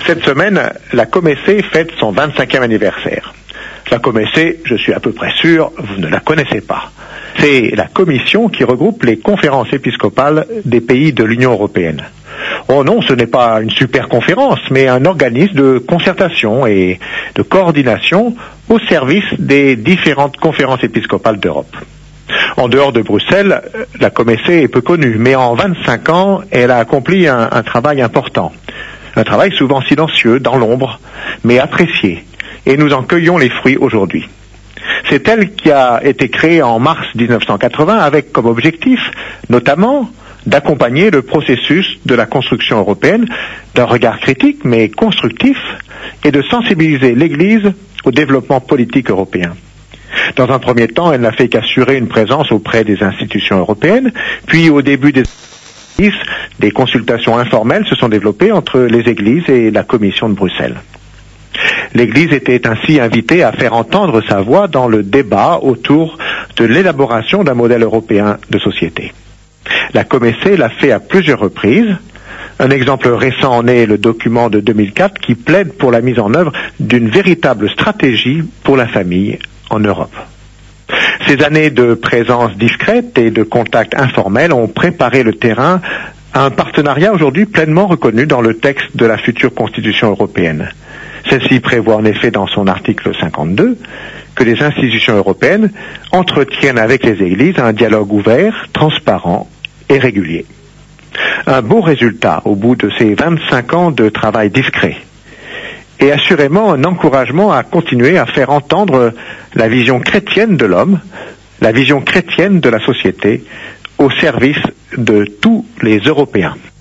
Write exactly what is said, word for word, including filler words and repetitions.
Cette semaine, la Comessé fête son vingt-cinquième anniversaire. La Comessé, je suis à peu près sûr, vous ne la connaissez pas. C'est la commission qui regroupe les conférences épiscopales des pays de l'Union européenne. Oh non, ce n'est pas une super conférence, mais un organisme de concertation et de coordination au service des différentes conférences épiscopales d'Europe. En dehors de Bruxelles, la Comessé est peu connue, mais en vingt-cinq ans, elle a accompli un, un travail important. Un travail souvent silencieux, dans l'ombre, mais apprécié. Et nous en cueillons les fruits aujourd'hui. C'est elle qui a été créée en mars dix-neuf cent quatre-vingts avec comme objectif, notamment, d'accompagner le processus de la construction européenne d'un regard critique mais constructif et de sensibiliser l'Église au développement politique européen. Dans un premier temps, elle n'a fait qu'assurer une présence auprès des institutions européennes, puis au début des des consultations informelles se sont développées entre les églises et la Commission de Bruxelles. L'Église était ainsi invitée à faire entendre sa voix dans le débat autour de l'élaboration d'un modèle européen de société. La Comessé l'a fait à plusieurs reprises. Un exemple récent en est le document de deux mille quatre qui plaide pour la mise en œuvre d'une véritable stratégie pour la famille en Europe. Ces années de présence discrète et de contact informel ont préparé le terrain à un partenariat aujourd'hui pleinement reconnu dans le texte de la future Constitution européenne. Celle-ci prévoit en effet dans son article cinquante-deux que les institutions européennes entretiennent avec les églises un dialogue ouvert, transparent et régulier. Un beau résultat au bout de ces vingt-cinq ans de travail discret. Et assurément un encouragement à continuer à faire entendre la vision chrétienne de l'homme, la vision chrétienne de la société, au service de tous les Européens.